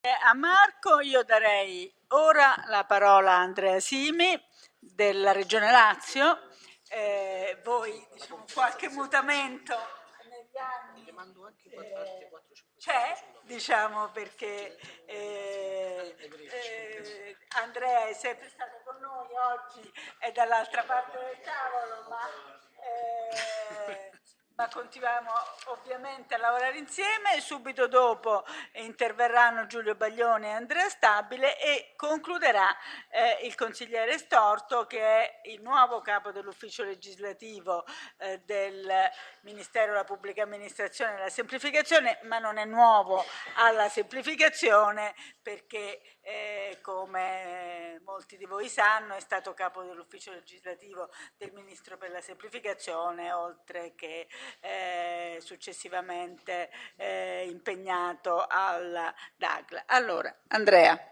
A Marco io darei ora la parola a Andrea Simi della Regione Lazio. Voi, diciamo, qualche mutamento negli anni c'è, diciamo, perché Andrea è sempre stato con noi, oggi è dall'altra parte del tavolo, ma continuiamo ovviamente a lavorare insieme. Subito dopo interverranno Giulio Baglione e Andrea Stabile e concluderà il consigliere Storto, che è il nuovo capo dell'ufficio legislativo del Ministero della Pubblica Amministrazione e della Semplificazione, ma non è nuovo alla semplificazione perché come molti di voi sanno è stato capo dell'ufficio legislativo del Ministro per la Semplificazione, oltre che successivamente impegnato alla DAGL. Allora, Andrea.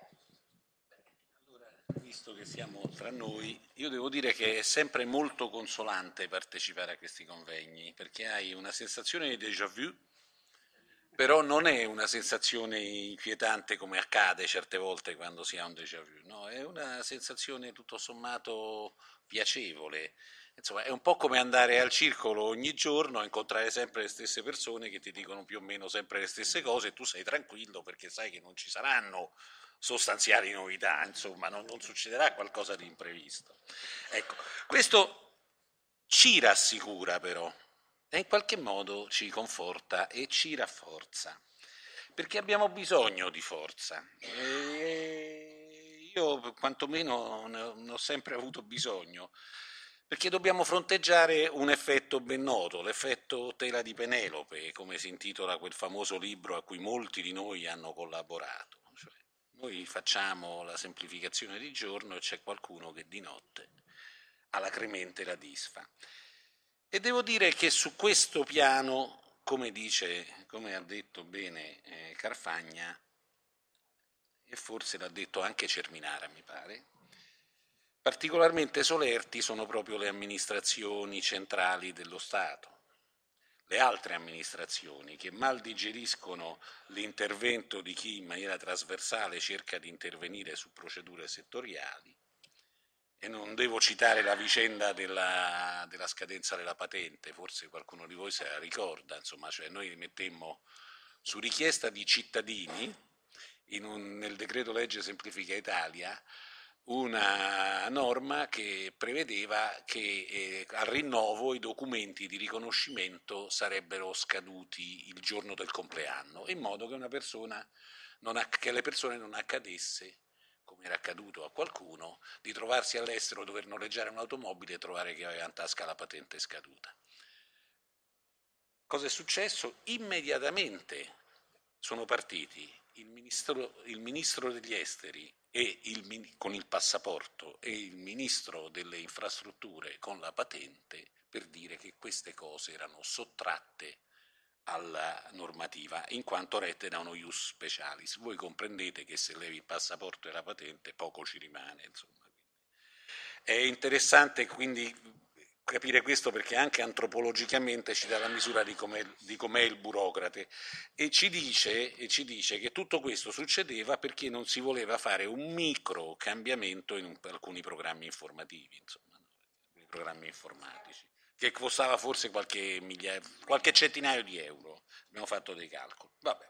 Visto che siamo tra noi, io devo dire che è sempre molto consolante partecipare a questi convegni, perché hai una sensazione di déjà vu, però non è una sensazione inquietante come accade certe volte quando si ha un déjà vu, no, è una sensazione tutto sommato piacevole. Insomma, è un po' come andare al circolo ogni giorno, incontrare sempre le stesse persone che ti dicono più o meno sempre le stesse cose e tu sei tranquillo perché sai che non ci saranno sostanziali novità, insomma, non succederà qualcosa di imprevisto. Ecco, questo ci rassicura però e in qualche modo ci conforta e ci rafforza, perché abbiamo bisogno di forza. E io quantomeno ne ho sempre avuto bisogno, perché dobbiamo fronteggiare un effetto ben noto, l'effetto tela di Penelope, come si intitola quel famoso libro a cui molti di noi hanno collaborato. Cioè, noi facciamo la semplificazione di giorno e c'è qualcuno che di notte alacremente la disfa. E devo dire che su questo piano, come ha detto bene Carfagna, e forse l'ha detto anche Cerminara, mi pare, particolarmente solerti sono proprio le amministrazioni centrali dello Stato. Le altre amministrazioni che mal digeriscono l'intervento di chi in maniera trasversale cerca di intervenire su procedure settoriali, e non devo citare la vicenda della scadenza della patente, forse qualcuno di voi se la ricorda, insomma, cioè noi mettemmo su richiesta di cittadini nel decreto legge Semplifica Italia una norma che prevedeva che al rinnovo i documenti di riconoscimento sarebbero scaduti il giorno del compleanno, in modo che che alle persone non accadesse, come era accaduto a qualcuno, di trovarsi all'estero, dover noleggiare un'automobile e trovare che aveva in tasca la patente scaduta. Cosa è successo? Immediatamente sono partiti il ministro degli esteri con il passaporto e il ministro delle infrastrutture con la patente per dire che queste cose erano sottratte alla normativa in quanto rette da uno ius specialis. Voi comprendete che se levi il passaporto e la patente poco ci rimane, insomma. È interessante quindi capire questo perché anche antropologicamente ci dà la misura di com'è il burocrate e ci dice che tutto questo succedeva perché non si voleva fare un micro cambiamento in alcuni programmi informativi, insomma, no? Alcuni programmi informatici, che costava forse qualche centinaio di euro. Abbiamo fatto dei calcoli. Vabbè.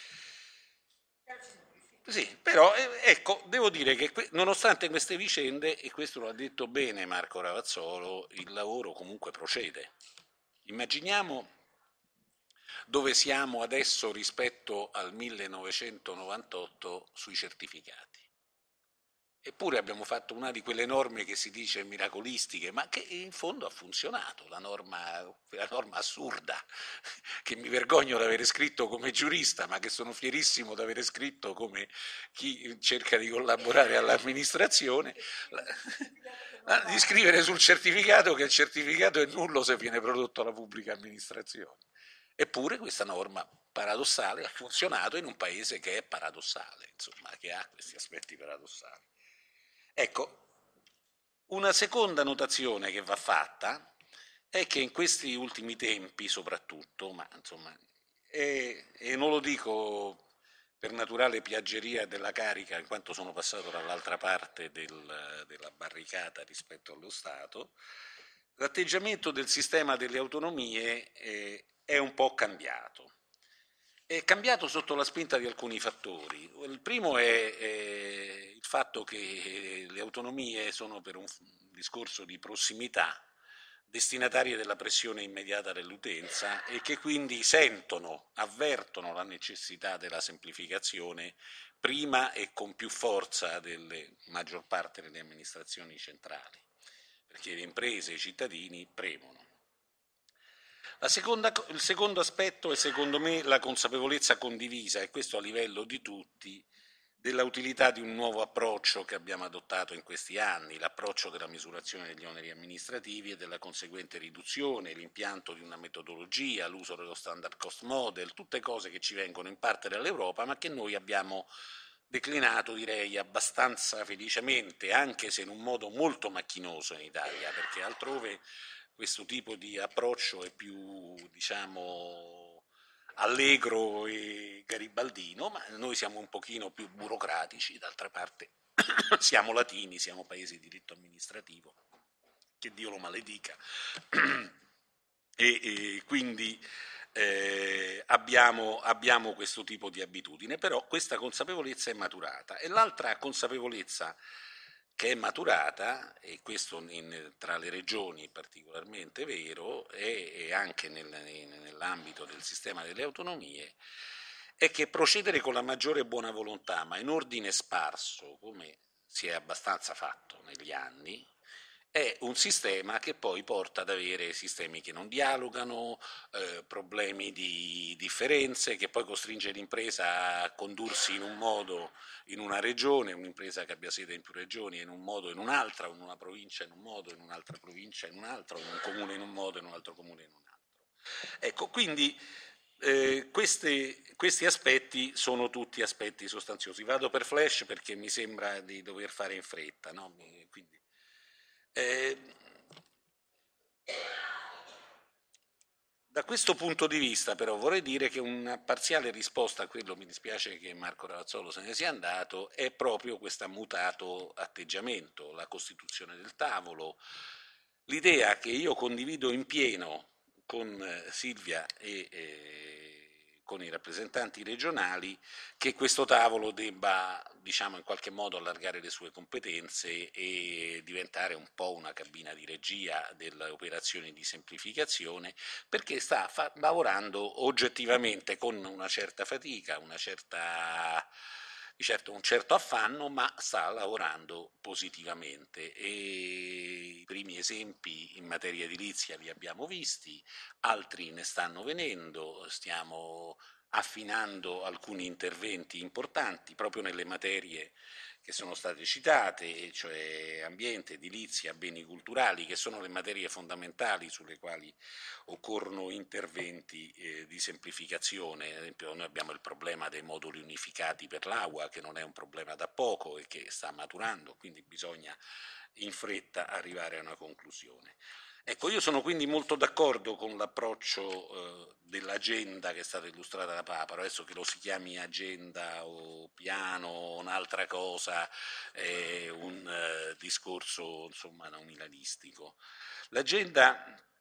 Sì, però ecco, devo dire che nonostante queste vicende, e questo lo ha detto bene Marco Ravazzolo, il lavoro comunque procede. Immaginiamo dove siamo adesso rispetto al 1998 sui certificati. Eppure abbiamo fatto una di quelle norme che si dice miracolistiche, ma che in fondo ha funzionato, la norma assurda, che mi vergogno di avere scritto come giurista, ma che sono fierissimo di avere scritto come chi cerca di collaborare all'amministrazione, di scrivere sul certificato che il certificato è nullo se viene prodotto alla pubblica amministrazione. Eppure questa norma paradossale ha funzionato in un paese che è paradossale, insomma, che ha questi aspetti paradossali. Ecco, una seconda notazione che va fatta è che in questi ultimi tempi soprattutto, ma insomma, e non lo dico per naturale piaggeria della carica, in quanto sono passato dall'altra parte della barricata rispetto allo Stato, l'atteggiamento del sistema delle autonomie è un po' cambiato. È cambiato sotto la spinta di alcuni fattori. Il primo è il fatto che le autonomie sono, per un discorso di prossimità, destinatarie della pressione immediata dell'utenza e che quindi sentono, avvertono la necessità della semplificazione prima e con più forza della maggior parte delle amministrazioni centrali, perché le imprese e i cittadini premono. Il secondo aspetto è secondo me la consapevolezza condivisa, e questo a livello di tutti, della utilità di un nuovo approccio che abbiamo adottato in questi anni, l'approccio della misurazione degli oneri amministrativi e della conseguente riduzione, l'impianto di una metodologia, l'uso dello standard cost model, tutte cose che ci vengono in parte dall'Europa ma che noi abbiamo declinato, direi, abbastanza felicemente, anche se in un modo molto macchinoso in Italia, perché altrove questo tipo di approccio è più, diciamo, allegro e garibaldino, ma noi siamo un pochino più burocratici, d'altra parte siamo latini, siamo paesi di diritto amministrativo, che Dio lo maledica, e quindi abbiamo questo tipo di abitudine, però questa consapevolezza è maturata. E l'altra consapevolezza che è maturata, e questo tra le regioni è particolarmente vero, e anche nell'ambito del sistema delle autonomie, è che procedere con la maggiore buona volontà, ma in ordine sparso, come si è abbastanza fatto negli anni, è un sistema che poi porta ad avere sistemi che non dialogano, problemi di differenze, che poi costringe l'impresa a condursi in un modo in una regione, un'impresa che abbia sede in più regioni in un modo o in un'altra, o in una provincia in un modo, in un'altra provincia in un'altra, o in un comune in un modo, in un altro comune in un altro. Ecco, quindi questi aspetti sono tutti aspetti sostanziosi. Vado per flash perché mi sembra di dover fare in fretta, no? Quindi, eh, da questo punto di vista però vorrei dire che una parziale risposta a quello, mi dispiace che Marco Ravazzolo se ne sia andato, è proprio questo mutato atteggiamento, la costituzione del tavolo, l'idea che io condivido in pieno con Silvia e con i rappresentanti regionali che questo tavolo debba, diciamo, in qualche modo allargare le sue competenze e diventare un po' una cabina di regia delle operazioni di semplificazione, perché sta lavorando oggettivamente con una certa fatica, di certo un certo affanno, ma sta lavorando positivamente e i primi esempi in materia edilizia li abbiamo visti, altri ne stanno venendo, stiamo affinando alcuni interventi importanti proprio nelle materie che sono state citate, cioè ambiente, edilizia, beni culturali, che sono le materie fondamentali sulle quali occorrono interventi di semplificazione. Ad esempio noi abbiamo il problema dei moduli unificati per l'acqua, che non è un problema da poco e che sta maturando, quindi bisogna in fretta arrivare a una conclusione. Ecco, io sono quindi molto d'accordo con l'approccio dell'agenda che è stata illustrata da Paparo, adesso che lo si chiami agenda o piano o un'altra cosa, è un discorso insomma non milanistico. L'agenda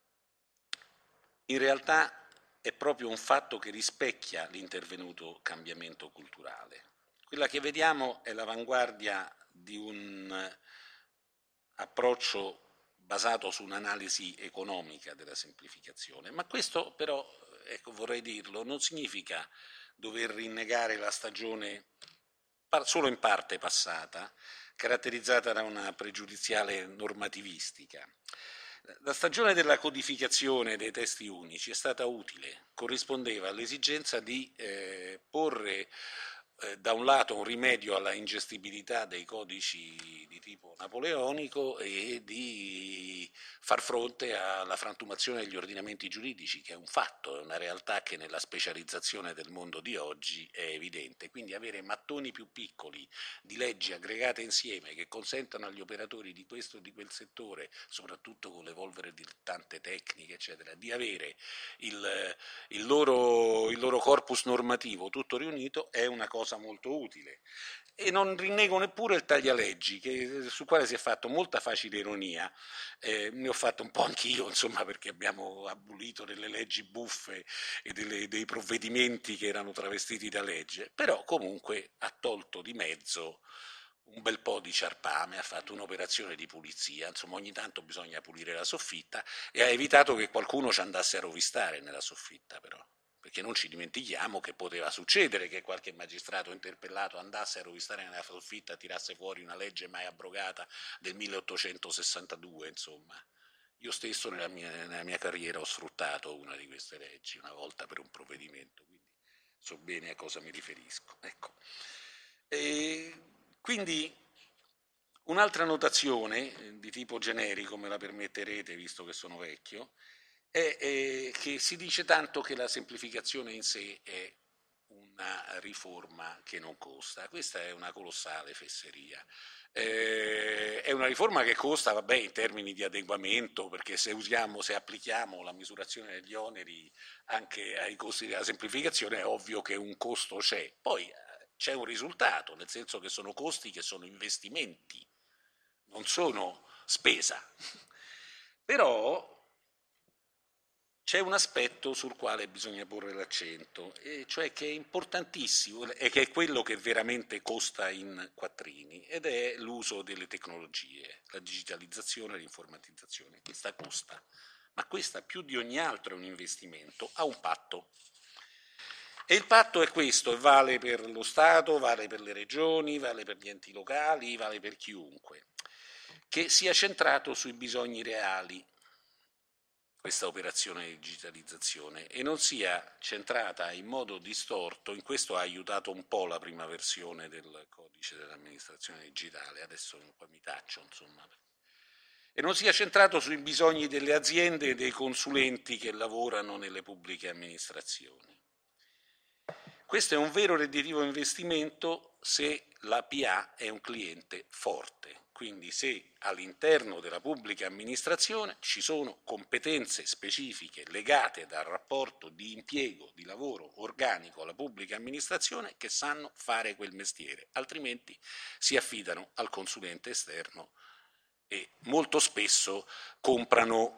in realtà è proprio un fatto che rispecchia l'intervenuto cambiamento culturale. Quella che vediamo è l'avanguardia di un approccio basato su un'analisi economica della semplificazione, ma questo però, ecco, vorrei dirlo, non significa dover rinnegare la stagione solo in parte passata, caratterizzata da una pregiudiziale normativistica. La stagione della codificazione dei testi unici è stata utile, corrispondeva all'esigenza di porre da un lato un rimedio alla ingestibilità dei codici di tipo napoleonico e di far fronte alla frantumazione degli ordinamenti giuridici, che è un fatto, è una realtà che nella specializzazione del mondo di oggi è evidente. Quindi avere mattoni più piccoli di leggi aggregate insieme che consentano agli operatori di questo o di quel settore, soprattutto con l'evolvere di tante tecniche, eccetera, di avere il loro corpus normativo tutto riunito è una cosa cosa molto utile. E non rinnego neppure il taglialeggi, sul quale si è fatto molta facile ironia, ne ho fatto un po' anch'io, insomma, perché abbiamo abolito delle leggi buffe e dei provvedimenti che erano travestiti da legge, però comunque ha tolto di mezzo un bel po' di ciarpame, ha fatto un'operazione di pulizia, insomma ogni tanto bisogna pulire la soffitta e ha evitato che qualcuno ci andasse a rovistare nella soffitta però. Perché non ci dimentichiamo che poteva succedere che qualche magistrato interpellato andasse a rovistare nella soffitta, tirasse fuori una legge mai abrogata del 1862, insomma. Io stesso nella mia carriera ho sfruttato una di queste leggi, una volta per un provvedimento, quindi so bene a cosa mi riferisco. Ecco. E quindi un'altra notazione di tipo generico, me la permetterete visto che sono vecchio, è che si dice tanto che la semplificazione in sé è una riforma che non costa. Questa è una colossale fesseria. È una riforma che costa, vabbè, in termini di adeguamento, perché se applichiamo la misurazione degli oneri anche ai costi della semplificazione, è ovvio che un costo c'è. Poi c'è un risultato, nel senso che sono costi che sono investimenti, non sono spesa. Però c'è un aspetto sul quale bisogna porre l'accento, e cioè che è importantissimo e che è quello che veramente costa in quattrini, ed è l'uso delle tecnologie, la digitalizzazione e l'informatizzazione. Questa costa, ma questa più di ogni altro è un investimento, ha un patto. E il patto è questo, e vale per lo Stato, vale per le regioni, vale per gli enti locali, vale per chiunque, che sia centrato sui bisogni reali questa operazione di digitalizzazione e non sia centrata in modo distorto. In questo ha aiutato un po' la prima versione del codice dell'amministrazione digitale, adesso poi mi taccio, insomma, e non sia centrato sui bisogni delle aziende e dei consulenti che lavorano nelle pubbliche amministrazioni. Questo è un vero redditivo investimento se la PA è un cliente forte, quindi se all'interno della pubblica amministrazione ci sono competenze specifiche legate dal rapporto di impiego, di lavoro organico alla pubblica amministrazione che sanno fare quel mestiere, altrimenti si affidano al consulente esterno e molto spesso comprano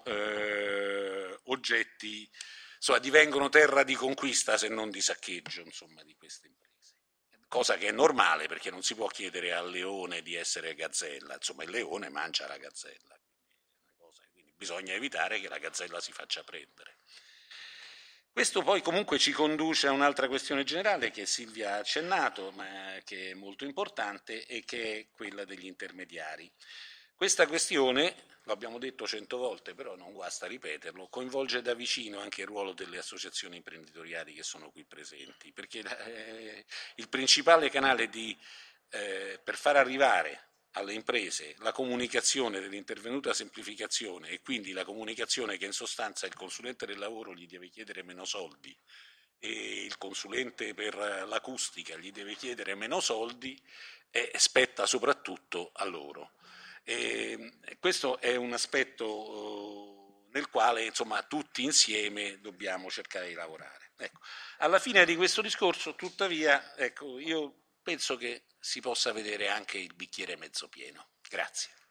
oggetti, insomma, divengono terra di conquista se non di saccheggio, insomma, di queste imprese. Cosa che è normale perché non si può chiedere al leone di essere gazzella, insomma il leone mangia la gazzella, quindi bisogna evitare che la gazzella si faccia prendere. Questo poi comunque ci conduce a un'altra questione generale che Silvia ha accennato, ma che è molto importante, e che è quella degli intermediari. Questa questione, lo abbiamo detto 100 volte, però non guasta ripeterlo, coinvolge da vicino anche il ruolo delle associazioni imprenditoriali che sono qui presenti, perché il principale canale per far arrivare alle imprese la comunicazione dell'intervenuta semplificazione e quindi la comunicazione che in sostanza il consulente del lavoro gli deve chiedere meno soldi e il consulente per l'acustica gli deve chiedere meno soldi, spetta soprattutto a loro. Questo è un aspetto nel quale insomma tutti insieme dobbiamo cercare di lavorare. Ecco. Alla fine di questo discorso, tuttavia, ecco, io penso che si possa vedere anche il bicchiere mezzo pieno. Grazie.